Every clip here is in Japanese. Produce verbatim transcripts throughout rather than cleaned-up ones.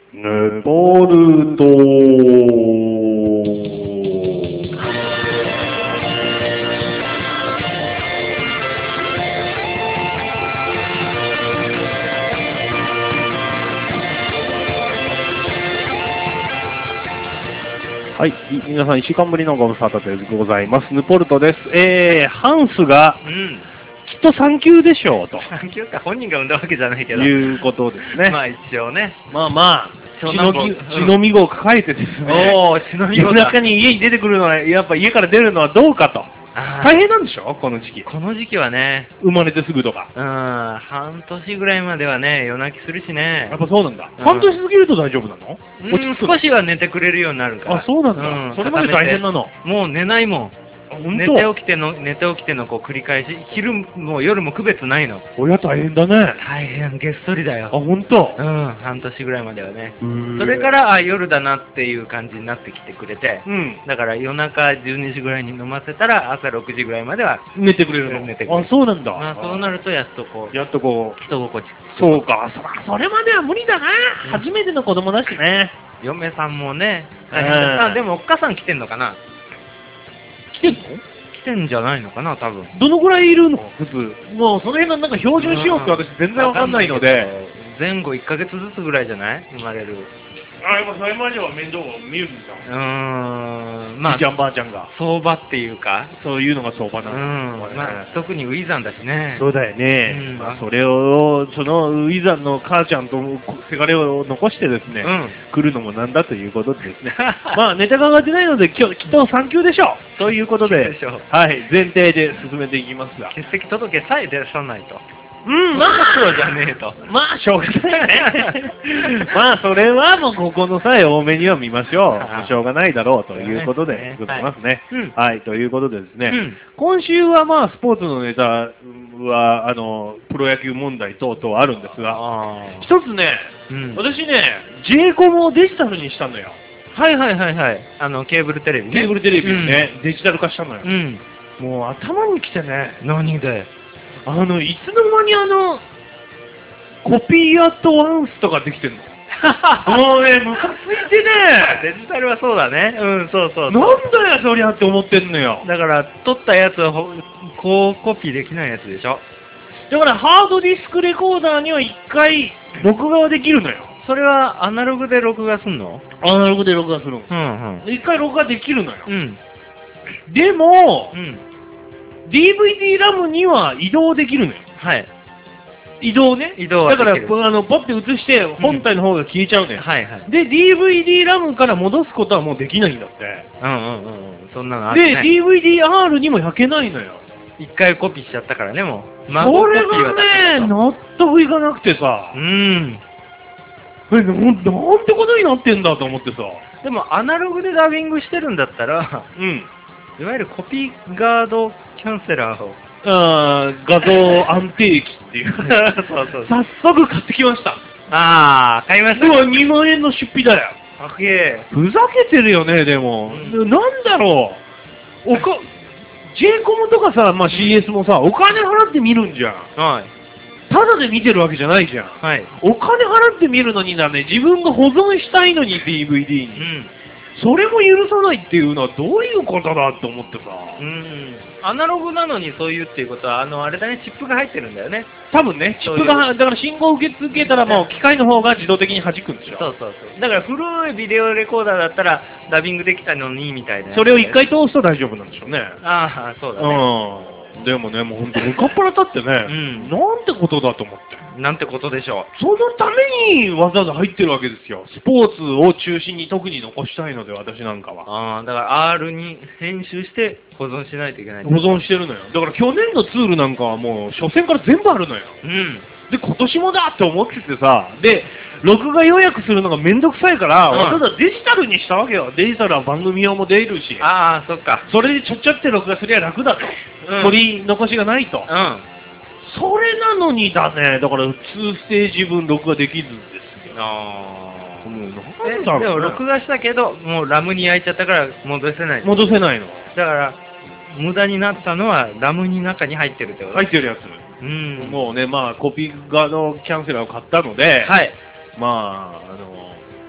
ネポルトはい、皆さんいっしゅうかんぶりのご無沙汰でございます。ヌポルトです。えー、ハンスが、 うん。 きっと産休でしょうと。 産休か本人が産んだわけじゃないけど。 いうことですね。 まあ一応ね。 まあまあ、 長血の男坊血のみ子を抱えてですね。 おー、忍び夜中に家に出てくるのは、やっぱ家から出るのはどうかと。 あー大変なんでしょこの時期。 この時期はね、 生まれてすぐとか。 うん、半年ぐらいまではね、夜泣きするしねやっ。ぱそうなんだ。 うん半年過ぎると大丈夫なのうん落ち着くの少しは寝てくれるようになるから。 あ、そうなんだ。 うんそれまで大変なの。 もう寝ないもん。 本寝て起きての、寝て起きてのこう繰り返し、昼も夜も区別ないの。 当。親大変だね。 大変、げっそりだあ、 よ。 本当。 うん、半年ぐらいまではね。 そそれか、ら、あ、夜だなっていう感じになってきてくれて、 うん。 だから夜中じゅうにじぐらいに飲ませたら、朝ろくじぐらいまでは、 寝てくれるの。 寝てくれるあ、そうなんだ。 まあそうなるとやっとこう、 やっとこう。 人心地。 そうか。そら、それまでは無理だな。 うん初めての子供だしね。 嫁さんもね、 うんあ、でもおっかさん来てんのかな来てんの来てんじゃないのかな、多分。 どのぐらいいるの普通。もうその辺のなんか標準しようって私全然わかんないので。 前後いっかげつずつぐらいじゃない生まれる。 あ、やっぱそれまでは面倒を見るんだ。 うーん、まあじいちゃんばあちゃんが。 相場っていうか、 そういうのが相場うなんだ。 ん、まあ特にウィザンだしね。 そうだよね。 うんまあ、それを、そのウィザンの母ちゃんとせがれを残してですね、 うん。 来るのもなんだということでですね。まあ、ネタが上がってないので、今日きっと産休でしょう。ということで、 でしょうはい、前提で進めていきますが。 欠席届さえ出さないと。 うん、 まあまあ、 そうじゃねえと。 まあ、しょうがないね。まあ、それはもうここの際多めには見ましょう。もうしょうがないだろうということでね作ってますね。 うんはい、ということでですね、 うん今週はまあ、スポーツのネタは、あの、プロ野球問題等々あるんですが、 あ一つね、 ーうん。 私ね、ジェイコムをデジタルにしたのよ。 はいはいはいはい。あの、ケーブルテレビね。 ケーブルテレビをね、デジタル化したのよう。ん。 もう頭にきてね、 何であの、いつの間にあの、コピーアットワンスとかできてんの。もうね、ムカついてデね、 ジタルはそうだね。うん、そうそうなんそう。 だよ、そりゃって思ってんのよ。 だから、撮ったやつをほこうコピーできないやつでしょ。 だから、ハードディスクレコーダーには一回、録画はできるのよ。 それはアナログで録画すんのアナログで録画するの。 うん一回録画できるのよ。 うん。うん。 でも、 うん。 ディーブイディー ラムには移動できるのよ。 はい。 移動ね。 移動はだから、 できるあの、ポッて映して、本体の方が消えちゃうのよ。 はいはい。 で、ディーブイディー ラムから戻すことはもうできないんだって。 うんうんうんうん。そんなのあるで、 ね。 ディーブイディーアール にも焼けないのよ。 一回コピーしちゃったからね、もう。 それがはダメだね、 と納得いかなくてさう、ん。 え、ななんてことになってんだと思ってさ。 でも、アナログでダビングしてるんだったら、 うん。 いわゆるコピーガードキャンセラーを。 あー画像安定器っていう。 そうそう。 早速買ってきました。 あー、買いました。 でもにまん円の出費だよ。 かっけえ。 ふざけてるよね、でも。 うんなんだろう。おか、ジェイコムとかさ、まあ シーエス もさ、お金払って見るんじゃん。 はい。 ただで見てるわけじゃないじゃん。 はい。 お金払って見るのにだね、自分が保存したいのに ディーブイディー に。 うん。 それも許さないっていうのはどういうことだって思ってさ。 うん。アナログなのにそういうっていうことは、あの、あれだね、チップが入ってるんだよね。 多分ね、チップが、だから信号を受け付けたらもう機械の方が自動的に弾くんでしょ。 そうそうそう。だから古いビデオレコーダーだったら、ダビングできたのに、みたいな。 それを一回通すと大丈夫なんでしょうね。 ああ、そうだね。 うん。でもね、もうほんと、向かっ腹立ってね、 うんなんてことだと思って。 なんてことでしょそのためにわざわざ入ってるわけですよ。スポーツを中心に特に残したいので、私なんかう。 は。 ああ、だから アール に編集して保存しないといけない。 保存してるのよ。だから去年のツールなんかはもう初戦から全部あるのよ。 うん。 で、今年もだって思っててさ、で、録画予約するのがめんどくさいから、 うんわざわざデジタルにしたわけよ。デジタルは番組用も出るし、 ああ、そっか。 それでちょっちゃって録画すりゃ楽だと。 うん取り残しがないと。 うん。 それなのにだね、だからにステージ分録画できずんですよ。 ああ。 もうえなんだろう、ね、 でも録画したけど、もうラムに焼いちゃったから戻せない。 戻せないの。 だから、無駄になったのはラムに中に入ってるってこと入ってるやつ。 うん。 もうね、まあ、コピー側のキャンセラーを買ったので、 はい。 まあ、あの、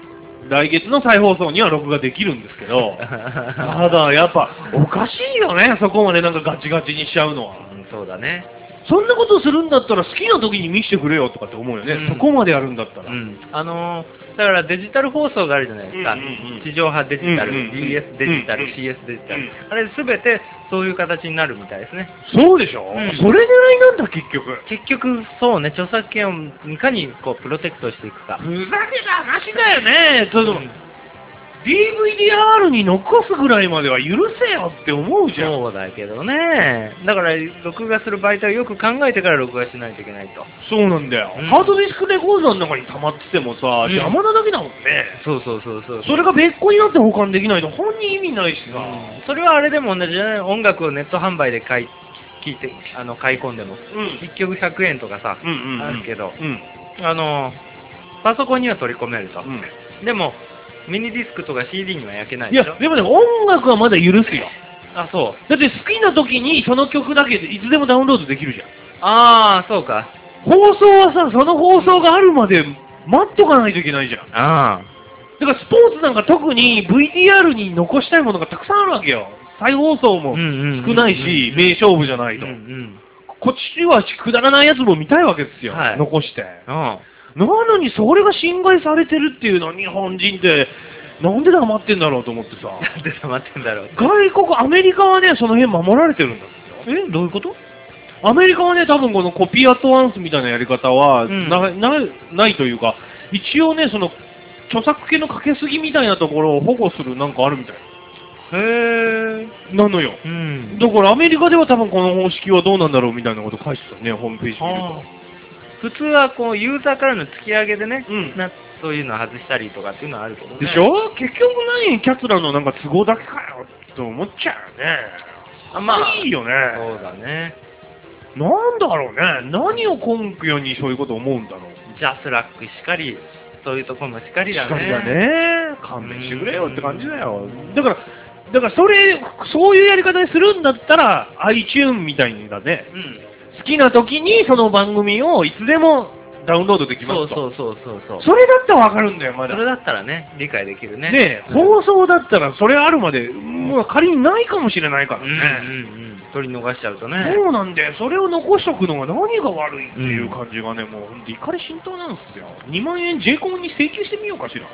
来月の再放送には録画できるんですけど、ただやっぱおかしいよね、そこまでなんかガチガチにしちゃうのは。 うん、そうだね。 そんなことするんだったら好きな時に見せてくれよとかって思うよね、 うんそこまでやるんだったら。 うん、あのー、だからデジタル放送があるじゃないですか、 うんうんうん地上波デジタル、 うんうんうんビーエス デジタル、 うんうんシーエス デジタル、 うんあれすべてそういう形になるみたいですね。 そうでしょ、 うんそれ狙いなんだ結局。 結局、そうね、著作権をいかにこうプロテクトしていくか。 ふざけた話だよね。ちょっと、 うんディーブイディーアール に残すぐらいまでは許せよって思うじゃん。 そうだけどね。だから、録画する媒体をよく考えてから録画しないといけないと。 そうなんだよ、 うんハードディスクレコードの中に溜まっててもさ、 うん邪魔なだけだもんね。 そうそうそうそう。 それが別個になって保管できないと本に意味ないしさ。 うんそれはあれでも同じじゃない。音楽をネット販売で買い、聞いて、あの、買い込んでも。 うん。 いっきょくひゃくえんとかさ、 うんうんうんあるけど、 うん。 あの、パソコンには取り込めると。 うん。 でも、ミニディスクとか シーディー には焼けないいやでしょ。、 でもね、音楽はまだ許すよ。 あ、そう。 だって好きな時にその曲だけでいつでもダウンロードできるじゃん。 ああ、そうか。 放送はさ、その放送があるまで待っとかないといけないじゃん。 あだからスポーツなんか特に ブイティーアール に残したいものがたくさんあるわけよ。再放送もうんうんうんうん少ないし、名勝負じゃないあ。 と。 うんうん。 こっちはくだらないやつも見たいわけですよ。 はい残して。 あなのにそれが侵害されてるっていうのは日本人って、なんで黙ってんだろうと思ってさ。 あ。なんで黙ってんだろう。 外国、アメリカはね、その辺守られてるんですよ。 え、どういうことアメリカはね、多分このコピーアットワンスみたいなやり方はうんな、なないというか、一応ね、その著作権のかけすぎみたいなところを保護するなんかあるみたいへえ。 なのよ。 うん。 だからアメリカでは多分この方式はどうなんだろうみたいなこと書いてたね、ホームページ見るとあ。普通はこうユーザーからの突き上げでね、 うんなそういうの外したりとかっていうのはあるけどね。 でしょ結局何、キャツラのなんか都合だけかよって思っちゃうよね。 あまあいいよね。 そうだね。 なんだろうね。何を根拠にそういうこと思うんだろう。 ジャスラックしかり、そういうところもしかりだね。 しかりだね。勘弁してくれよって感じだよ。だから、だからそれ、そういうやり方にするんだったら、iTunes みたいにだね。 うん。 好きな時にその番組をいつでもダウンロードできますと。 そうそうそうそうそう。 それだったらわかるんだよ、まだ。 それだったらね、理解できるね。 ねえ、 うん放送だったらそれあるまで、もう仮にないかもしれないからね。 うんうんうん。取り逃しちゃうとね。 そうなんだよ。それを残しとくのが何が悪いっていう感じがね、もうほんと怒り心頭なんですよ。にまんえん J コムに請求してみようかしら。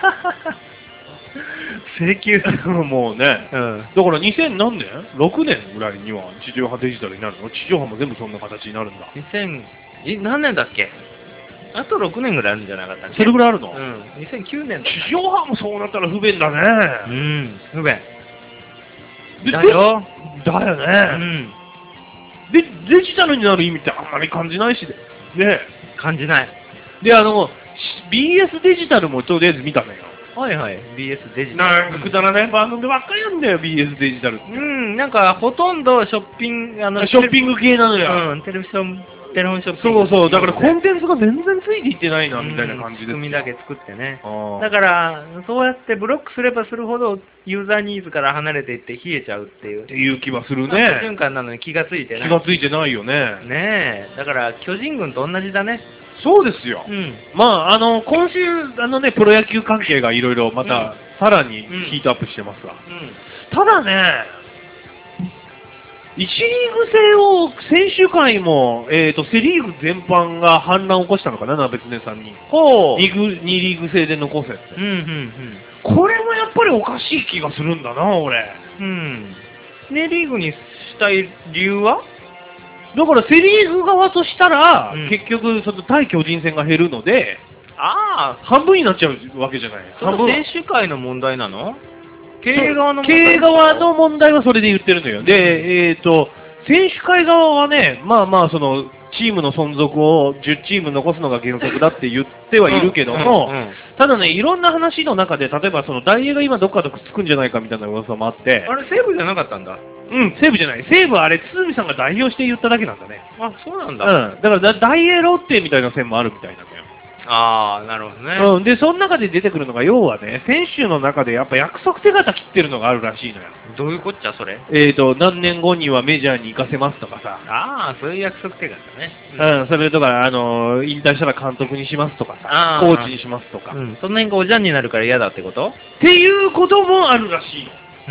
請求。 もうね。 うん。 だからにせん何年 ?ろく 年ぐらいには地上波デジタルになるの？地上波も全部そんな形になるんだ。 にせん、い何年だっけあとろくねんぐらいあるんじゃなかったっけそれぐらいあるの？ うん。にせんきゅうねんだ。 地上波もそうなったら不便だうね。 ん。不便。 でだよ。 でだようね。 ん。 で、デジタルになる意味ってあんまり感じないしね。ね感じない。 で、あの、ビーエス デジタルもとりあえず見たのよ。 はいはい。ビーエス デジタル。 なんかくだらない番組ばっかりなんだよ、ビーエス デジタルって。 うん、なんかほとんどショッピング、あの、 ショッピング系なのよ。 うん、テレビション、テレフォンショッピング。 そうそう、だからコンテテンツが全然ついていってないな、みたいな感じですよ。 仕組みだけ作ってね。 あーだから、そうやってブロックすればするほど、ユーザーニーズから離れていって冷えちゃうっていう。 っていう気はする悪循ね。 環なのに気がついてない。 気がついてないよね。 ねえ。だから、巨人軍と同じだね。 そうですよ。 うん。 まあ、あの、今週、あのね、プロ野球関係がいろいろまた、さらにヒートアップしてますが。 うん。 ただね、一リーグ制を選手会も、えーと、セリーグ全般が反乱を起こしたのかな、別根さんに。 ほう。 にリーグ制で残せって。 うん、うん、 これもやっぱりおかしい気がするんだな、俺。 うん。うん。ね、リーグにしたい理由はだからセリーグ側としたら、 うん結局、その対巨人戦が減るので、 ああ、 半分になっちゃうわけじゃない。 それ半分。 選手会の問題なの経営側の問経題営側の問題はそれで言ってるのよ。で、えっ、と、選手会側はね、まあまあ、その、チームの存続をじゅうチーム残すのが原則だって言ってはいるけども、 うんうんうんただね、いろんな話の中で、例えばその、ダイエーが今どっかとくっつくんじゃないかみたいな噂もあって、 あれ、西武じゃなかったんだ。 うん、西武じゃない。西武はあれ、堤さんが代表して言っただけなんだね。 あ、そうなんうん。 だ。 だからダ、ダイエーロッテみたいな線もあるみたいなんだよ。 ああ、なるほどね。 うん。で、その中で出てくるのが、要はね、選手の中でやっぱ約束手形切ってるのがあるらしいのよ。 どういうこっちゃ、それ。 えーと、何年後にはメジャーに行かせますとかさ。 ああ、そういう約束手形ね。 うん、それとか、あのー引退したら監督にしますとかさあ、ーコーチにしますとか。 うん。その辺がおじゃんになるから嫌だってこと？ っていうこともあるらしいの。 うん。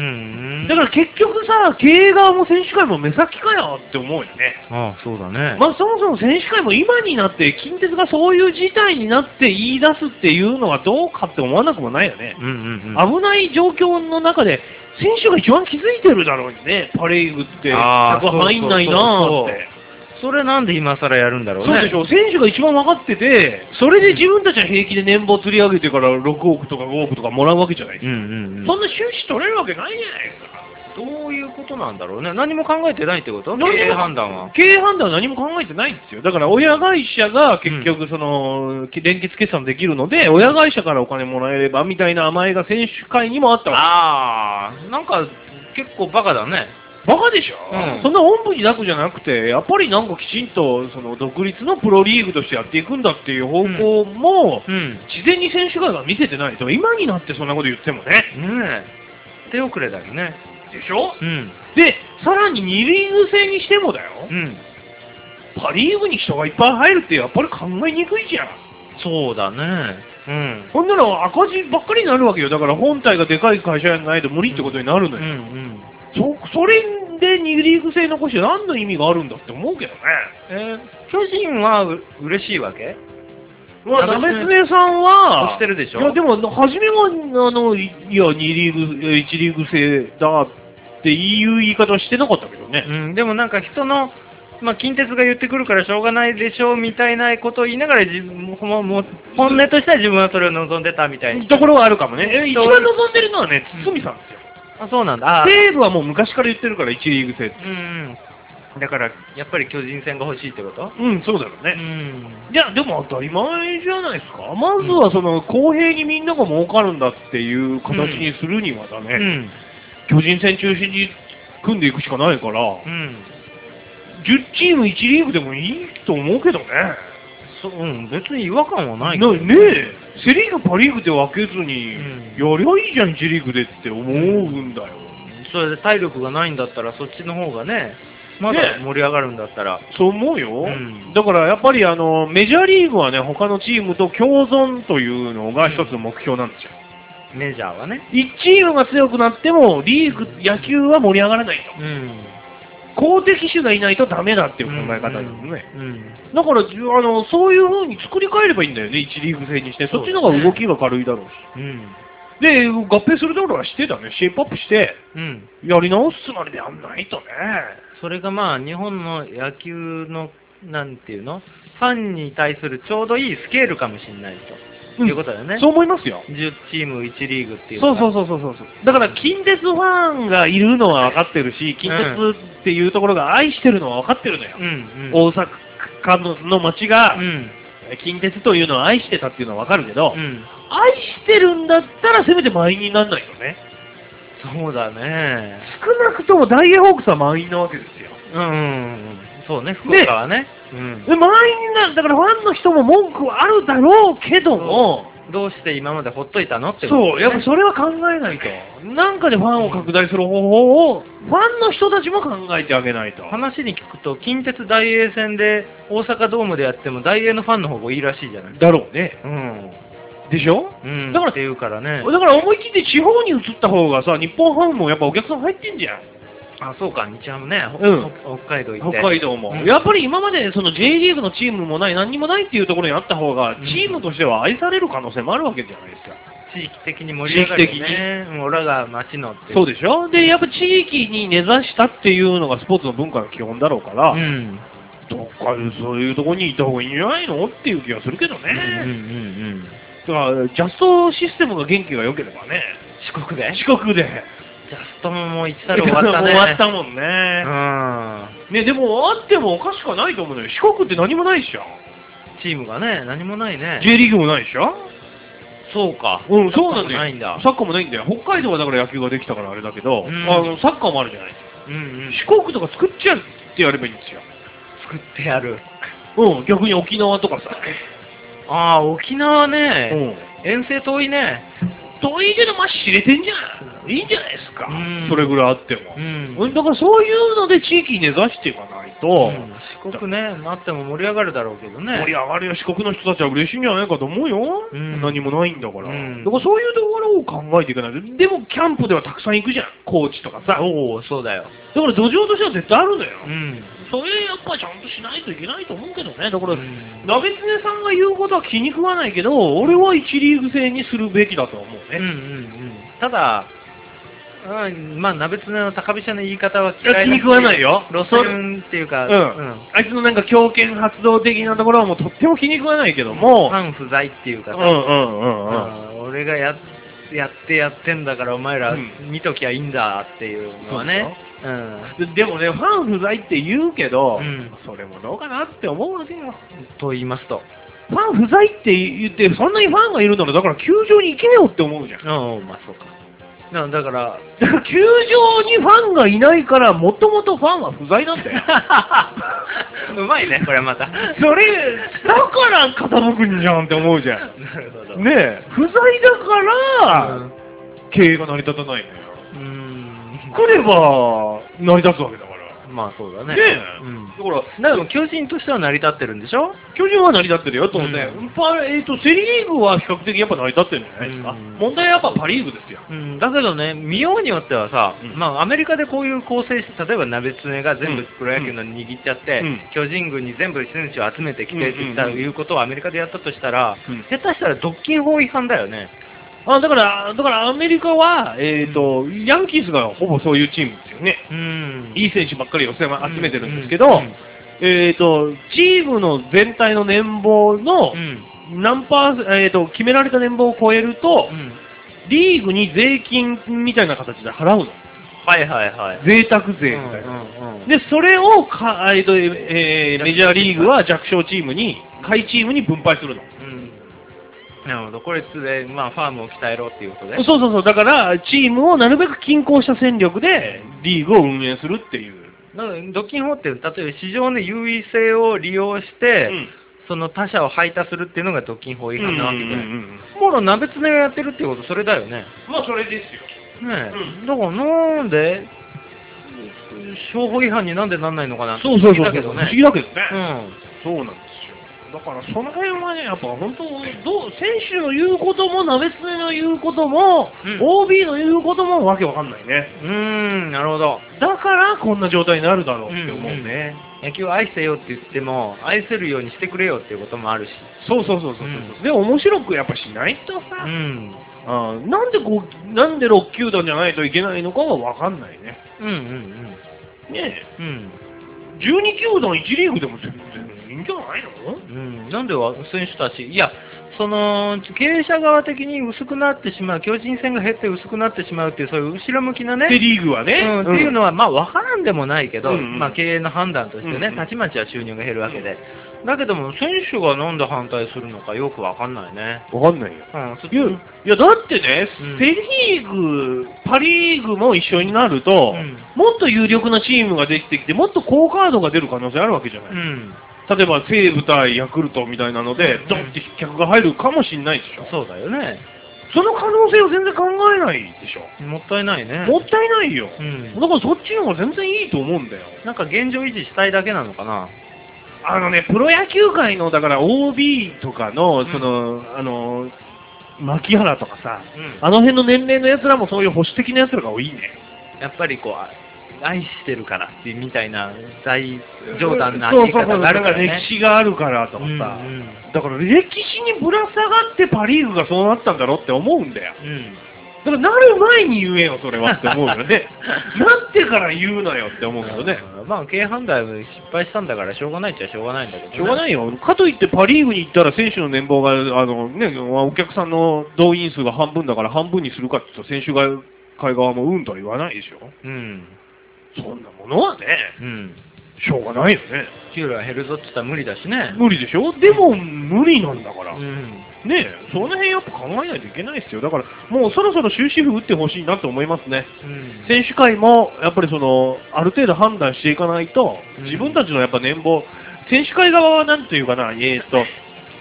だから結局さ、経営側も選手会も目先かよって思うよね。 ああ、そうだね。 まあそもそも選手会も今になって近鉄がそういう事態になって言い出すっていうのはどうかって思わなくもないよね。 うんうんうん。 危ない状況の中で選手が一番気づいてるだろうにね、パ・リーグってあー客入んないなーって。 それなんで今更やるんだろうね。 そうでしょ、選手が一番分かってて、それで自分たちは平気で年俸釣り上げてからろくおくとかごおくとかもらうわけじゃないですか。 うんうんうん。 そんな収支取れるわけないじゃないですか。 どういうことなんだろうね。何も考えてないってこと？経何も営判断は。 経営判断は何も考えてないんですよ。だから親会社が結局その、連結決算できるので、親会社からお金もらえればみたいな甘えが選手会にもあったわああ、なんか結構バカだね。 け。バカでしょ、 うんそんなおんぶに抱くじゃなくて、やっぱりなんかきちんとその独立のプロリーグとしてやっていくんだっていう方向も、 うん。 事前に選手会が見せてないと、今になってそんなこと言ってもね。 ねえ。手遅れだよね。 でしょうん。 で、さらににリーグ制にしてもだよ、 うん。 パ・リーグに人がいっぱい入るってやっぱり考えにくいじゃん。 そうだね。うん。 ほんなら赤字ばっかりになるわけよ。だから本体がでかい会社じゃないと無理ってことになるのうんうよ。 ん。 そそれでにリーグ制残して何の意味があるんだって思うけどね。 えー、巨人はう嬉しいわけ？ まあ、 鍋鍋つねつねさんは、 押してるでしょ？ いや、でも、初めは、あの、いいや、にリーグ、いちリーグ制だっていう言い方はしてなかったけどね。 うん、でもなんか人の、まあ、近鉄が言ってくるからしょうがないでしょうみたいなことを言いながら自分ももも本音としては自分はそれを望んでたみたいなところはあるかもね。え一そう番望んでるのはね、堤さんですよ。 あ、そうなんだ。あ西武はもう昔から言ってるから、いちリーグ制って。 うんうん。だからやっぱり巨人戦が欲しいってこと？ うん、そうだろううね。 ん。 いや、でも当たり前じゃないですか。まずはその公平にみんなが儲かるんだっていう形にするにはだね、 うん。 巨人戦中心に組んでいくしかないから、 うん。 じゅうチームいちリーグでもいいと思うけどね。 そうん、別に違和感はないけなどねえ、セ・リーグ、パ・リーグで分けずに、 うんやりゃいいじゃん、いちリーグでって思うんだよ。 それで体力がないんだったらそっちの方がね、まだね盛り上がるんだったら。 そう思うよ、 うんだからやっぱりあのメジャーリーグはね、他のチームと共存というのが一つの目標なんですよ。 メジャーはね。 いちチームが強くなっても、リーグ、野球は盛り上がらないと。 うん。 公的手がいないとダメだっていう考え方ですね。 うん。 だから、じゅあの、そういう風に作り変えればいいんだよね、いちリーグ制にして。そっちの方が動きが軽いだろうし。 うん。 で、合併するところはしてだね、シェイプアップして、 うん。 やり直すつもりでやんないとね。 それがまあ、日本の野球の、なんていうのファンに対するちょうどいいスケールかもしれないと。 うんいうことだよね。 そう思いますよ。 じゅうチームいちリーグっていうそうそうそそうそうそう。だから、近鉄ファンがいるのは分かってるし、近鉄っていうところが愛してるのは分かってるのよ。 うんうん。 大阪の街がう、ん。 近鉄というのを愛してたっていうのは分かるけど、 うん。 愛してるんだったらせめて満員にならないとね。 そうだね。 少なくともダイエーホークスは満員なわけですよ。 うんうんうん。そうね、福岡はね。うん。 で満員になる、だからファンの人も文句はあるだろうけども、 どうして今までほっといたのってことだよそう、 ねやっぱそれは考えないと。なんかでファンを拡大する方法を、ファンの人たちも考えてあげないと。 話に聞くと、近鉄大英戦で大阪ドームでやっても大英のファンの方がいいらしいじゃない。 だろうね。 うん。 でしょうん。 だからっていうからね。 だから思い切って地方に移った方がさ、日本ハムもやっぱお客さん入ってんじゃん。 あ、そうか、日ハムね。ほうん北海道行って。 北海道も、 うんやっぱり今までその J リーグのチームもない、何にもないっていうところにあった方が、 うんチームとしては愛される可能性もあるわけじゃないですか。 地域的に盛り上がるよ地域ね。うん俺らが町のっていう。 そうでしょで、やっぱ地域に根ざしたっていうのがスポーツの文化の基本だろうから、 うん。 どっかでそういうところにいた方がいいんじゃないのっていう気がするけどね。 うんうんうんだから、ジャストシステムが元気が良ければね、 四国で四国で。 ジャストももう一太郎終わったね。 終わったもんね。 うん。 ね、でも、あってもおかしくはないと思うのよ。四国って何もないでしょ。 チームがね、何もないね。 J リーグもないでしょ。 そうか。 うん、そうなんだよ。 ないんだ。 サッカーもないんだよ。北海道はだから野球ができたからあれだけど、 うんあのサッカーもあるじゃないですか。 うんうん。 四国とか作っちゃってやればいいんですよ。 作ってやる。 うん、逆に沖縄とかさ。 ああ、沖縄うね、 ん。 遠征遠いね。 遠いけど、まあ、知れてんじゃん。いいんじゃないですか。 うんそれぐらいあっても。 うん。 だからそういうので地域に根ざしていかないと、 うん四国ね、なっても盛り上がるだろうけどね。 盛り上がるよ、四国の人たちは嬉しいんじゃないかと思うよ。 うん何もないんだから。 うんだからそういうところを考えていかないと。でも、キャンプではたくさん行くじゃん。高知とかさ。だおお、そうだよ。 から土壌としては絶対あるのよ。 うん。 それやっぱちゃんとしないといけないと思うけどね。だから、 うん鍋つねさんが言うことは気に食わないけど、俺はいちリーグ制にするべきだと思ううんうんうね。 ん。ただ、うんまあ、鍋つねの高飛車の言い方は嫌いだしいや気に食わないよロスンっていうか、 うん。あいつのなんか強権発動的なところはもうとっても気に食わないけども、 ファン不在っていうかさ、 うんうんうんうん。 うん俺がややってやってんだからお前らうん見ときゃいいんだっていうのはね。うん。 ででもね、ファン不在って言うけど、 うんそれもどうかなって思うわけよ。 と言いますと。 ファン不在って言って、そんなにファンがいるなら、だから球場に行けよって思うじゃん。 うん、まあそうか。なだから、 だから球場にファンがいないから、もともとファンは不在なんだよ。 うまいね、これまた。 それ、だから傾くんじゃんって思うじゃん。 なるほど。 ねえ、不在だから、 うん経営が成り立たないのよ。 うーん。 来れば成り立つわけだから。 まあそうだね。 ねえ、 うん。 だから、 だから巨人としては成り立ってるんでしょ？ 巨人は成り立ってるよ、当然。 うんパえーと、セ・リーグは比較的やっぱ成り立ってるんじゃないですか。 うん問題はやっぱパ・リーグですよ。 うん、だけどね、見ようによってはさ、 うんまあ、アメリカでこういう構成して、例えば鍋つねが全部プロ野球の握っちゃって、 うん巨人軍に全部選手を集めてきてってうんうんうん言ったいうことをアメリカでやったとしたら、 うん下手したら独禁法違反だよね。 あだから、だからアメリカは、えーと、ヤンキースがほぼそういうチームですよね。 うん。 いい選手ばっかりを集めてるんですけど、 うんうんえーと、チームの全体の年俸のうん。 何パーセント、えーと、決められた年俸を超えると、 うん。 リーグに税金みたいな形で払うの。 はいはいはい。 贅沢税みたいな。 うんうんうんで、それをか、えーとえーメジャーリーグは弱小チームに、下位チームに分配するの。 うんなるほど、これで、まあ、ファームを鍛えろっていうことで。 そうそうそう、だから、チームをなるべく均衡した戦力で、リーグを運営するっていう。 だから独禁法って、例えば市場の優位性を利用して、 うんその他者を排他するっていうのが独禁法違反なわけじゃない。 うんうんうんうんもろ鍋つねがやってるってこと、それだよね。 まあ、それですよ。 ねえ、 うんだからなんで、商法違反になんでなんないのかなってそうそうそう。 だけどね。 不思議だけどね。 うん。 そうなんですよ。だからその辺はね、やっぱ本当、どう選手の言うことも、鍋つねの言うことも、 うんオービー の言うこともわけわかんないね。 うーん、なるほど。 だからこんな状態になるだろうって思うね。 野球を愛せよって言っても、愛せるようにしてくれよっていうこともあるし。 そうそうそうそうそう、 うんで、面白くやっぱしないとうさ、 ん。 あーなんでこう、なんでろっ球団じゃないといけないのかはわかんないね。 うんうんねうん。うん。 え、じゅうに球団いちリーグでも全然いいんじゃないの？ うん、なんでは選手たち、いや、その経営者側的に薄くなってしまう、巨人戦が減って薄くなってしまうっていう、そういう後ろ向きなね、 セ・リーグはね。 うん、っていうのは、まあ、分からんでもないけど、 うんうんまあ、経営の判断としてね、 うんうんたちまちは収入が減るわけで、だけども、選手がなんで反対するのかよく分かんないね。 わかんないよ。 うん、そいや、いやだってね、 うんセ・リーグ、パ・リーグも一緒になると、 うんもっと有力なチームができてきて、もっと好カードが出る可能性あるわけじゃない。 うん、 例えば西武対ヤクルトみたいなので、 うんドンって客が入るかもしれないでしょ。 そうだよね。 その可能性を全然考えないでしょ。 もったいないね。 もったいないよ。 うんだからそっちの方が全然いいと思うんだよ。 なんか現状維持したいだけなのかな。 あのね、プロ野球界の、だから オービー とかの、 うんその、あの、牧原とかさ、 うんあの辺の年齢の奴らもそういう保守的な奴らが多いね。 やっぱりこう、あ愛してるからっていうみたいな大冗談なそうそうそう、 言い方があるからね。 なんか歴史があるからとかさ、 うんうんだから歴史にぶら下がってパ・リーグがそうなったんだろうって思うんだよ。 うんだからなる前に言えよ、それはって思うよね。なってから言うなよって思うけどね。 うんまあ、経営判断失敗したんだからしょうがないっちゃしょうがないんだけど、ね、 しょうがないよ。かといってパ・リーグに行ったら選手の年俸が、あのね、お客さんの動員数が半分だから半分にするかって言ったら選手会側もうんとは言わないでしょ。 うん。 そんなものはね、 うん。 しょうがないよね。 給料が減るぞって言ったら無理だしね。 無理でしょ。でも無理なんだから。 うん。 ねえ、その辺やっぱ考えないといけないですよ。だからもうそろそろ終止符打ってほしいなと思いますね。 うん。 選手会もやっぱりそのある程度判断していかないと、 うん自分たちのやっぱ年俸、選手会側はなんていうかな、えー、と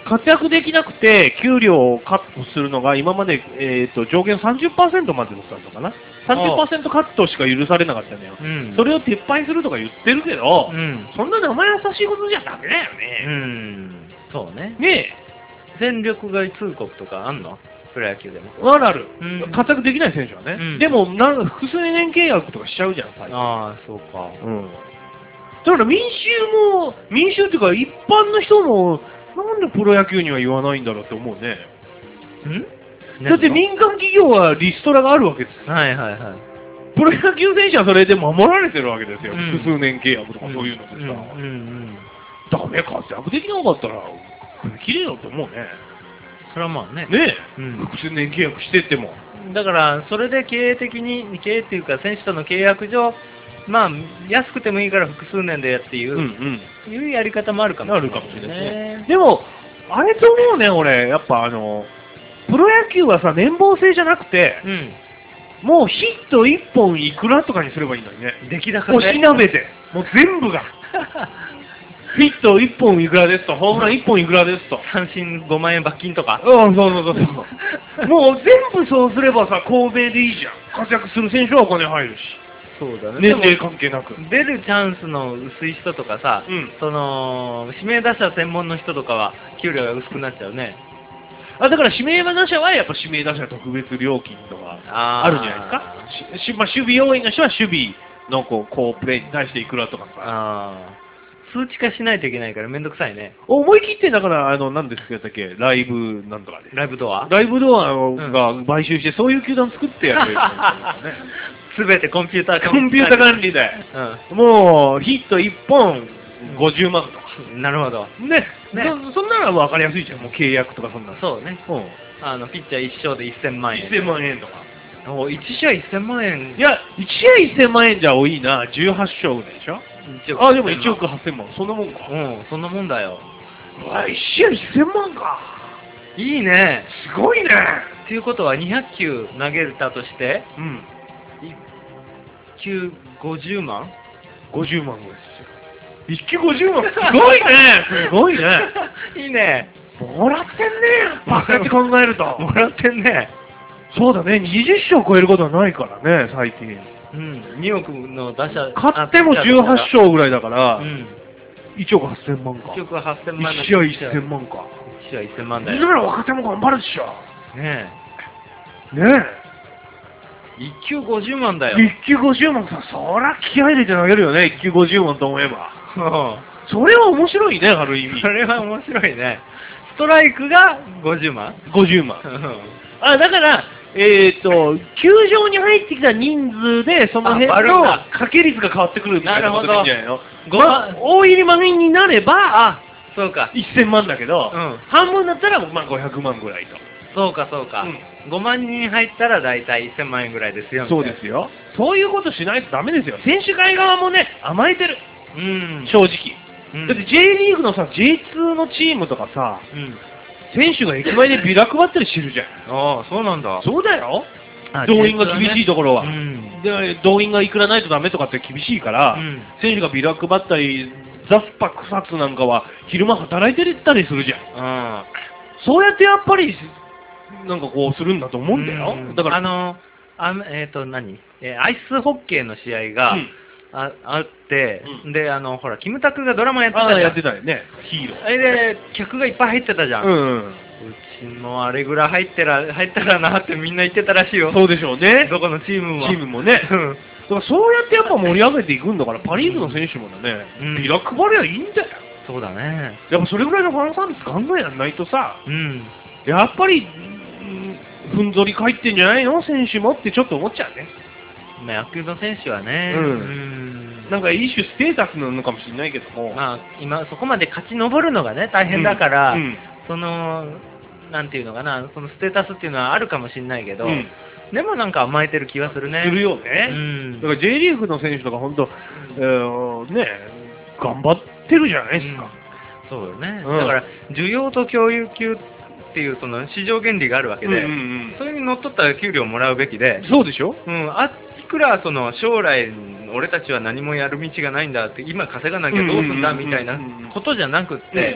活躍できなくて、給料をカットするのが今まで、えー、と上限さんじゅっパーセントまでだったのかな。さんじゅっパーセントカットしか許されなかったのよ。 うんそれを撤廃するとか言ってるけど、 うんそんな生優しいことじゃダメだようね。 ん。そうね。 ね戦力外通告とかあんのプロ野球でも。 え、あるある、 うん活躍できない選手はね。 うんでもなん複数年契約とかしちゃうじゃん、最近。 ああ、そうか。 うん。だから民衆も、民衆っていうか一般の人も、なんでプロ野球には言わないんだろうって思うね。 んだって民間企業はリストラがあるわけですよ。 はいはいはい。 プロ野球選手はそれで守られてるわけですよ。 うん複数年契約とかそういうのでさ。 うんうん。 ダメ、活躍できなかったら、首切れよって思うね。 それはまあね。 ねえ、 うん複数年契約してっても。 だから、それで経営的に、経営っていうか、選手との契約上、まあ、安くてもいいから複数年でやっていう、 うんうん。 いうやり方もあるかもしれない、 あるかもしれないですね。でも、あれと思うね、俺。やっぱあの、プロ野球はさ、年俸制じゃなくて、 うん。 もうヒットいっぽんいくらとかにすればいいのにね。 出来高もうしなべて。もう全部が。ヒットいっぽんいくらですと、ホームランいっぽんいくらですと。 三振ごまん円罰金とか。 うん、そうそうそうそう。もう全部そうすればさ、公平でいいじゃん。活躍する選手はお金入るし。 そうだね。 年齢でも関係なく。 出るチャンスの薄い人とかさ、 うんその、指名打者専門の人とかは、給料が薄くなっちゃうね。 あ、だから指名打者はやっぱ指名打者特別料金とかあーあるんじゃないですか。ししまあ、守備要員の人は守備のこうこうプレーに対していくらとかさ。 ああ。数値化しないといけないからめんどくさいね。 思い切ってだからあの何ですかだっけライブなんとかで。 ライブドアライブドアが買収してそういう球団作ってやるよ、ね。 すべてコンピューターコンピュータ管理で。 うもうヒットいっぽんごじゅうまんとか。 ん。なるほど。 ね。 ねそそんなのは分かりやすいじゃん。もう契約とかそんなの。 そうね。 うん。 あの、ピッチャー一勝でせんまん円。 せんまん円とか。 おいち試合せんまん円。 いや、いち試合せんまん円じゃ多いな。じゅうはち勝ぐらいでしょ。 いちおくあ、でもいちおくはっせんまん。そんなもんか。 うん、そんなもんだよ。 うわ、いち試合せんまんか。 いいね。 すごいね。 っていうことはにひゃく球投げたとして、 うん。 いっ球ごじゅうまんごじゅうまんぐらいですよ。いっ球ごじゅうまん。すごいね。すごいね。 いいね。 もらってんね。バカって考えると。 もらってんね。 そうだね。にじゅっ勝超えることはないからね、最近。 うん、におくの打者。 勝ってもじゅうはち勝ぐらいだから、 うん。 いちおくはっせんまんか。 いちおくはっせんまんのいち試合せんまんか。 いち試合せんまんだだよ。 から若手も頑張るでしょ。 ねねえ。いっ球ごじゅうまんだよ。 え。いっ球ごじゅうまんさ、そりゃ気合入れて投げるよね、いっ球ごじゅうまんと思えば。それは面白いね、ある意味そ。れは面白いね。ストライクがごじゅうまんごじゅうまん。あ、だから、えっ、と、球場に入ってきた人数で、その辺あ割るんのだ掛け率が変わってくるみたいなことでいいんじゃないの？ ごまあ、大入り満員になれば、 あ、そうか。 せんまんだけど、 うん半分だったら、まあ、ごひゃくまんぐらいと。 そうか、そうか。ごまん人入ったら大体せんまん円ぐらいですよ。 そうですよ。そういうことしないとダメですよ。選手会側もね、甘えてる。 うん。 正直。 うんだって J リーグのさ、ジェイツー のチームとかさ、 うん。 選手が駅前でビラ配ったりしてるじゃん。 ああ、そうなんだ。 そうだよ。 あ動員が厳しいところは。 うん。 で、動員がいくらないとダメとかって厳しいから、 うん選手がビラ配ったり、ザスパ草津なんかは昼間働いてたりするじゃん。 あそうやってやっぱり、なんかこうするんだと思うんだよ。 うんだから、 あの、あえっ、と、何えーアイスホッケーの試合が、 うんああって、 うんで、あの、ほら、キムタクがドラマやってたああ、 じゃん。 やってたよね。ヒーロー。 あれで、客がいっぱい入ってたじゃん。 ううんうん。 ちもあれぐらい入ってら、入ったらなってみんな言ってたらしいよ。 そうでしょうね。 どこのチームも。 チームもね。 うんだからそうやってやっぱ盛り上げていくんだから、パ・リーグの選手もね、 うんビラ配りゃいいんだよ。 そうだね。 やっぱそれぐらいのファンサービス考えやんないとさ、 うん。 やっぱり、うんふんぞり返ってんじゃないの選手もってちょっと思っちゃうね。 まあ野球の選手はね、 うんうんなんか一種ステータスなのかもしれないけども。 まあ、今、そこまで勝ち上るのがね、大変だから、 うんうんその、なんていうのかな、そのステータスっていうのはあるかもしれないけど、 うんでもなんか甘えてる気はするね。 するよね。 うんだから J リーグの選手とか本当、えーね、頑張ってるじゃないですか。 そうよね、 うんだから、需要と供給級っていうその市場原理があるわけで、 うんうんうんそれにのっとった給料をもらうべきで、 そうでしょうん、あいくらその将来、俺たちは何もやる道がないんだって、今稼がなきゃどうすんだみたいなことじゃなくって、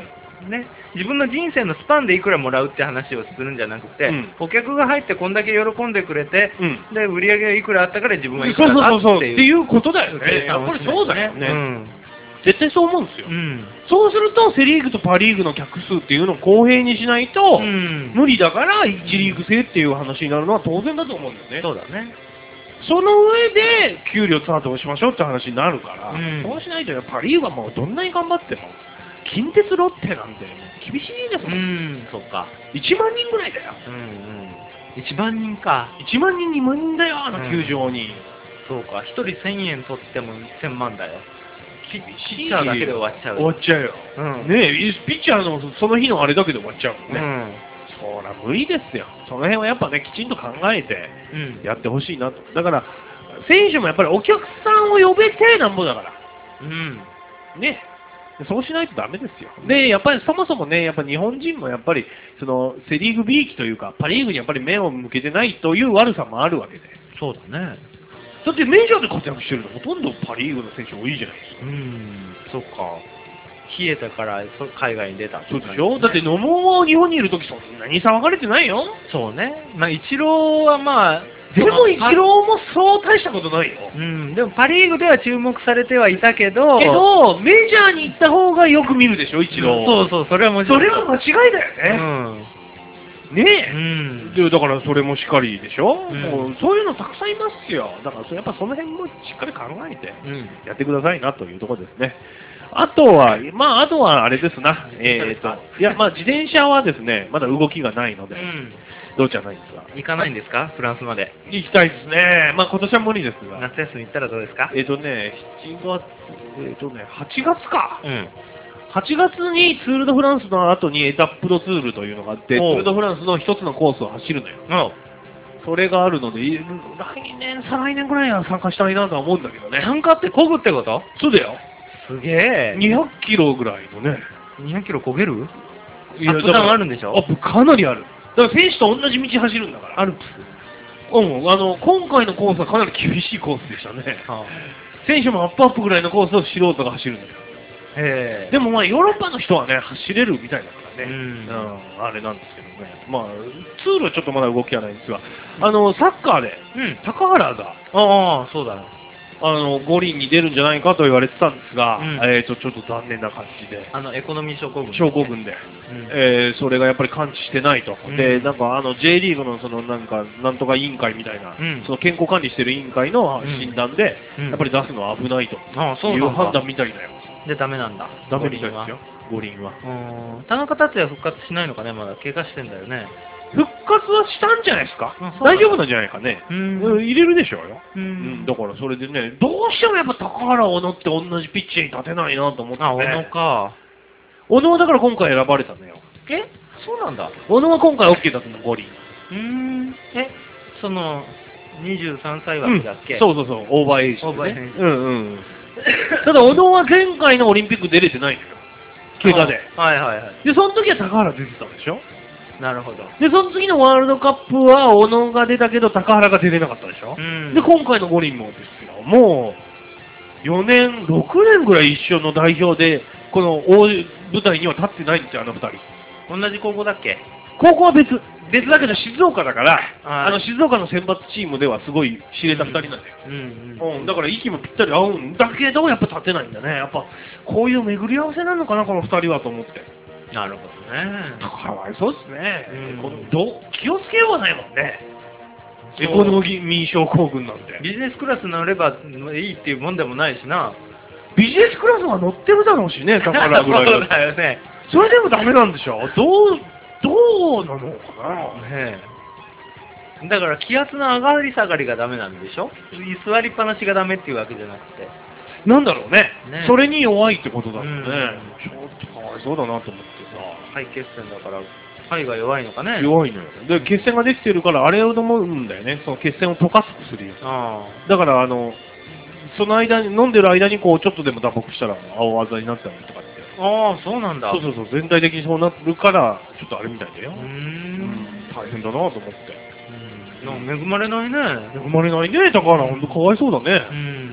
ね、自分の人生のスパンでいくらもらうって話をするんじゃなくて、 うん顧客が入ってこんだけ喜んでくれて、 うん。 で、売り上げがいくらあったから自分はいくそうらだそうそうそう。 っていう。 っていうことだよね。 計やっぱり算をしないとそうだよね。 うん。 絶対そう思うんですよ。 うん。 そうすると、セ・リーグとパ・リーグの客数っていうのを公平にしないと、 うん無理だからいちリーグ制っていう話になるのは当然だと思うんだよね。 そうだね。 その上で、給料差どうしましょうって話になるから、 うんそうしないと、パ・リーグはもうどんなに頑張っても、近鉄ロッテなんて厳しいですうもん。 ん、そっか。 いちまん人ぐらいだよ。 うんうん。いちまん人か。 いちまん人、にまん人だよ、あの球場に。 そうか。ひとりせんえん取ってもせんまんだよ。 厳しいピッチャーだけで終わっちゃう。 終わっちゃうよ。 うん。 ねえ、ピッチャーのその日のあれだけで終わっちゃうもんね。 うん。 そら無理ですよ。その辺はやっぱね、きちんと考えてうん。 やってほしいなと。だから、選手もやっぱりお客さんを呼べてなんぼだから。 うん。 ね。そうしないとダメですよ。で、やっぱりそもそもね、やっぱ日本人もやっぱり、その、セリーグ B 期というか、パリーグにやっぱり目を向けてないという悪さもあるわけで。 そうだね。 だってメジャーで活躍してるのほとんどパリーグの選手多いじゃないですか。 うん。そっか。冷えたからそ海外に出たってそいうう感じでしょだって野茂は日本にいるときそんなに騒がれてないよ。 そうね。まあ、イチローはまあ、 でもイチローもそう大したことないよ。 ーうん。でもパリーグでは注目されてはいたけど、 けど、メジャーに行った方がよく見るでしょ、イチロー。 そうそう、それはもちろん。 それは間違いだよね。ねえ。 うん。 でだからそれもしっかりでしょ、 うんもうそういうのたくさんいますよ。だからそやっぱその辺もしっかり考えてうん。 やってくださいなというところですね。あとは、まあ、あとはあれですな。えっ、と、いや、まあ、自転車はですね、まだ動きがないので、 うん。 どうじゃないんですが。 行かないんですかフランスまで。 行きたいですね。まあ、今年は無理ですが。 夏休み行ったらどうですかえっ、とね、しちがつ、えっ、とね、はちがつか。 うん。 はちがつにツール・ド・フランスの後にエタップ・ド・ツールというのがあって、ツおうール・ド・フランスの一つのコースを走るのよ。 あそれがあるので、い来年、再来年ぐらいは参加したいなとは思うんだけどね。 参加って漕ぐってことそうだよ。 すげえ。 にひゃくキロぐらいのね。 にひゃくキロ漕げるいやアップダウンあるんでしょアップかなりある。だから選手と同じ道走るんだから。 アルプス。 うん、あの、今回のコースはかなり厳しいコースでしたね。 は選手もアップアップぐらいのコースを素人が走るんだよ。 あ、へえ。 でもまあヨーロッパの人はね、走れるみたいだからね。 うんうん、あれなんですけどね。まあ、ツールはちょっとまだ動きはないんですが、あの、サッカーで、 うん。 高原が、 ああ、そうだ。 あの、五輪に出るんじゃないかと言われてたんですが、 うんえっ、と、ちょっと残念な感じで、 あの、エコノミー症候群。 症候群で、 うん。 えーそれがやっぱり感知してないと。 うんで、なんかあの J リーグのそのなんか、なんとか委員会みたいな、 うんその健康管理してる委員会のうん診断で、 うんやっぱり出すのは危ないとああ、そういうなんだ。 判断みたいだよ。 で、ダメなんだ。 ダメみたいですよ、五輪は。 うん。田中達也復活しないのかねまだ。怪我してんだよね。 復活はしたんじゃないですか、 あそうなんだ大丈夫なんじゃないかね。 ううんん。 入れるでしょうよ。 ううん、 ん。 だからそれでね、どうしてもやっぱ高原小野って同じピッチに立てないなと思って、ね。 あ、小野か。 小野はだから今回選ばれたのよ。 えそうなんだ。 小野は今回 OK だったの、五輪。 うーん。え、その、にじゅうさんさい枠だっけ、 うん、そうそうそう、オーバーエイジ、ね。 オーバーエイジうんうん。ただ、小野は前回のオリンピック出れてないのよ。怪我で。 あはいはいはい。 で、その時は高原出てたでしょ。 なるほど。 で、その次のワールドカップは小野が出たけど、高原が出れなかったでしょ。 うん。 で、今回の五輪もですよ。もう、よねん、ろくねんぐらい一緒の代表で、この大舞台には立ってないんですよ、あの二人。 同じ高校だっけ高校は別。別だけど静岡だから、 ああの静岡の選抜チームではすごい知れた二人なんだよ。 うんうん。 うん、だから息もぴったり合うんだけど、やっぱ立てないんだね。やっぱ、こういう巡り合わせなのかな、この二人はと思って。 なるほどね。 かわいそうですね。 うんこのどう気をつけようがないもんね。 そうエコノミー症候群なんて。 ビジネスクラス乗ればいいっていうもんでもないしな。 ビジネスクラスは乗ってるだろうしね、だからぐらいそうだとだよね。 それでもダメなんでしょどう、どうなのかな。 ねえ。だから気圧の上がり下がりがダメなんでしょ座りっぱなしがダメっていうわけじゃなくて。 なんだろうね。 ねそれに弱いってことだろうね。 うんちょっとかわいそうだなと思って肺血栓だから、肺が弱いのかね。 さ。弱いのよ。で、血栓ができてるから、あれを飲むんだよね。その血栓を溶かす薬を。 あだから、あの、その間に、飲んでる間に、こう、ちょっとでも打撲したら、青あざになったりとかって。 あ。ああ、そうなんだ。 そうそうそう、全体的にそうなるから、ちょっとあれみたいだよ。 うーうんん。 大変だなと思って。 うんなんか恵まれないね。 恵まれないね、だから、ほんとかわいそうだね。 うん。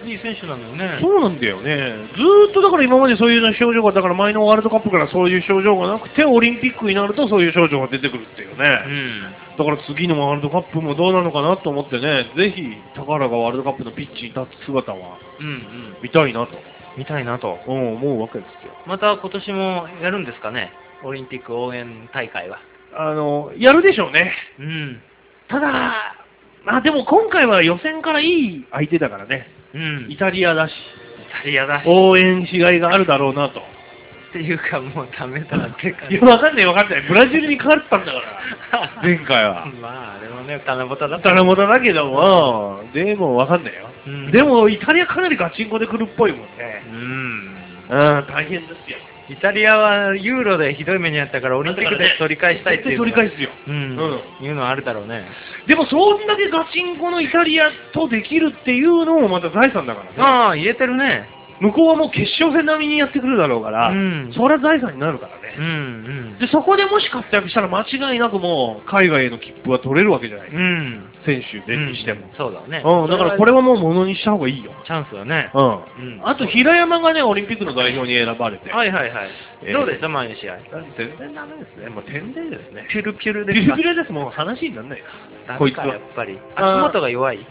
いい選手なのよね。 そうなんだよね。ずーっとだから今までそういうような症状が、だから前のワールドカップからそういう症状がなくて、オリンピックになるとそういう症状が出てくるっていううね。 ん。 だから次のワールドカップもどうなのかなと思ってね、ぜひ、高原がワールドカップのピッチに立つ姿はうんうん。 見たいなと、 見たいなと。 うん思うわけですよ。 また今年もやるんですかね、オリンピック応援大会は。 あの、やるでしょうね。 うん。 ただ、まあでも今回は予選からいい相手だからね。 うん。 イタリアだし、 イタリアだし。 応援しがいがあるだろうなと。 っていうか、もうダメだなっていうか。 いや、わかんないわかんない。ブラジルに勝ってたんだから、前回は。 まあ、でもね、七夕だったたらもただけども、でもわかんないよ。 うんでも、イタリアかなりガチンコで来るっぽいもんね。 うん。 うん、大変ですよ。 イタリアはユーロでひどい目にあったから、オリンピックで取り返したいっていう。 取り返すよ。 うん。 うんいうのはあるだろうね。 でも、そんだけガチンコのイタリアとできるっていうのもまた財産だからね。 ああ、言えてるね。 向こうはもう決勝戦並みにやってくるだろうから、 うんそれは財産になるからね。 うんうん。 で、そこでもし活躍したら間違いなくもう海外への切符は取れるわけじゃない。 うん。 選手でにしても。 うんそうだね。 うん、だからこれはもうものにした方がいいよ。 チャンスだね。 うん。 うんあと、平山がね、オリンピックの代表に選ばれて。 はいはいはい。 えーどうでした前の試合。 全然ダメですね。もう点でですね。 ピュルピュルでビすかルビルです。もう話にならない。 ダこいつはメかやっぱり。 あー足元が弱い。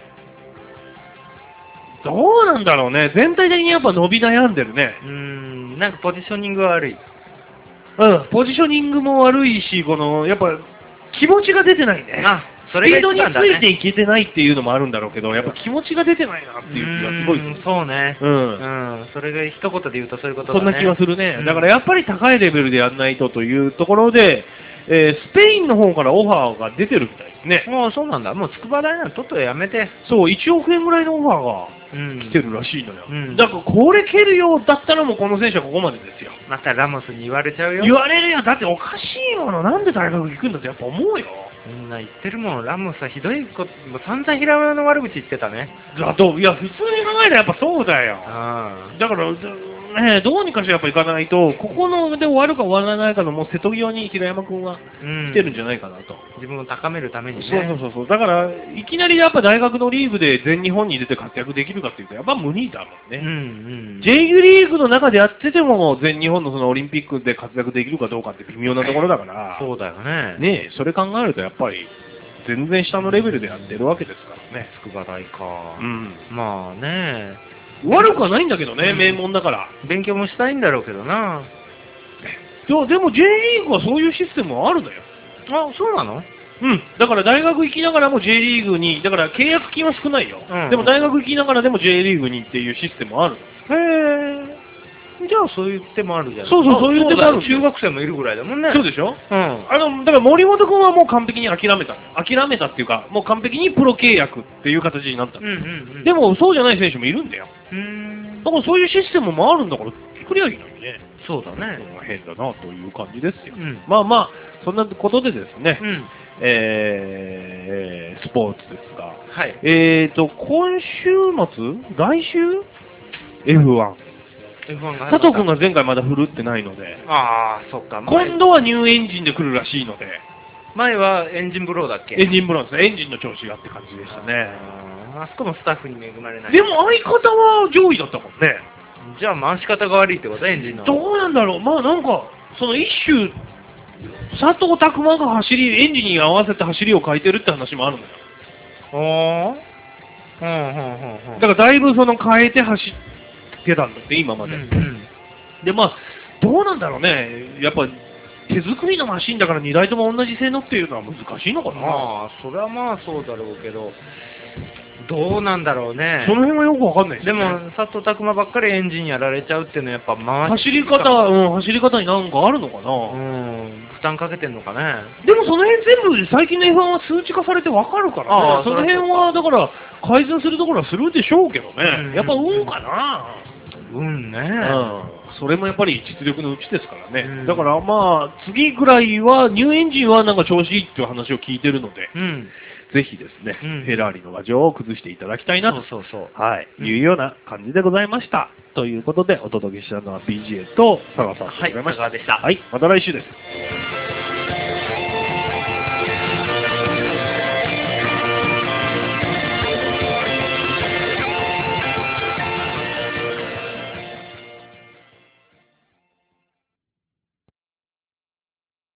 どうなんだろうね。全体的にやっぱ伸び悩んでるね。 うーん、なんかポジショニングが悪い。 うん。ポジショニングも悪いし、この、やっぱ、気持ちが出てないね。 あ、そスれがピードにつ一番だね。 いていけてないっていうのもあるんだろうけど、やっぱ気持ちが出てないなっていう気がすごいするうーん。そうね。 う。 うんん。それが一言で言うとそういうことだね。 そんな気がするね。 うんだからやっぱり高いレベルでやんないとというところで、えースペインの方からオファーが出てるみたいですね。 もうそうなんだ。もう筑波大ならとっととやめて。 そう、いちおくえんぐらいのオファーがうん。 来てるらしいのよ。 うんだからこれ蹴るようだったらもうこの選手はここまでですよ。 またラモスに言われちゃうよ。 言われるよ。だっておかしいもの。なんで大学行くんだってやっぱ思うよ。 みんな言ってるもん。ラモスはひどいこと、もう散々平山の悪口言ってたね。 だと、いや、普通に考えたらやっぱそうだよ。 あだから、ね、どうにかしてやっぱ行かないと、ここので終わるか終わらないかのもう瀬戸際に平山君はあ。うん。 来てるんじゃないかなと。 自分を高めるためにね。 そうそうそうそう。だから、いきなりやっぱ大学のリーグで全日本に出て活躍できるかっていうと、やっぱ無理だもんうんね。 うん。 J リーグの中でやってても、全日本のそのオリンピックで活躍できるかどうかって微妙なところだから、 そうだよね。 ねえ、それ考えるとやっぱり、全然下のレベルでやってるわけですからね。 筑波大か。 うん。 まあね。 悪くはないんだけどね、 うん名門だから。 勉強もしたいんだろうけどな。 いやでも J リーグはそういうシステムはあるのよ。 あ、そうなの？ うん。だから大学行きながらも J リーグに、だから契約金は少ないよ。 うんでも大学行きながらでも J リーグにっていうシステムはあるの。 へえ。じゃあそういう手もあるじゃん。 そうそうそういう手もあるあ中学生もいるぐらいだもんね。 そうでしょうん。 あの、だから森本君はもう完璧に諦めた。諦めたっていうか、もう完璧にプロ契約っていう形になった。 うんうんうん。 でもそうじゃない選手もいるんだよ。 うーん。 だからそういうシステムもあるんだから、作りゃいいのにね。 そうだね。 変だなという感じですよ。 うん。 まあまあ、そんなことでですね、 うん。 えー、スポーツですが、 はい。 えーと、今週末来週 エフワン。 エフワン が佐藤君が前回まだ振るってないので、 ああ、そっか。前今度はニューエンジンで来るらしいので、 前はエンジンブローだっけ？ エンジンブローですね。エンジンの調子がって感じでしたね。 あーあそこもスタッフに恵まれない。 でも相方は上位だったもんね。 じゃあ回し方が悪いってことエンジンの。 どうなんだろう、まあなんか、その一種、佐藤拓磨が走り、エンジンに合わせて走りを変えてるって話もあるのよ。 おー。うんうんうんうん。 だからだいぶその変えて走ってたんだって、今まで。 うんうん。 で、まあ、どうなんだろうね。やっぱ、手作りのマシンだからにだいとも同じ性能っていうのは難しいのかな。 まあ、それはまあそうだろうけど、どうなんだろうね。 その辺はよくわかんないですよね。 でも、佐藤拓磨ばっかりエンジンやられちゃうっていうのはやっぱ回し走り方、うん、走り方になんかあるのかな。 うん、負担かけてんのかね。 でもその辺全部最近の エフワン は数値化されてわかるからね。 ああその辺はだから改善するところはするでしょうけどね。 うんやっぱ運かな。 うんね。 うん。それもやっぱり実力のうちですからね。 うんだからまあ次ぐらいはニューエンジンはなんか調子いいっていう話を聞いてるので、 うん。 ぜひですね、 うんフェラーリの牙城を崩していただきたいなと。 そうそうそう。 はい、 うんいうような感じでございました。ということでお届けしたのは ビージーエー と佐賀さんでございました。 はい佐賀でしたはい、また来週です。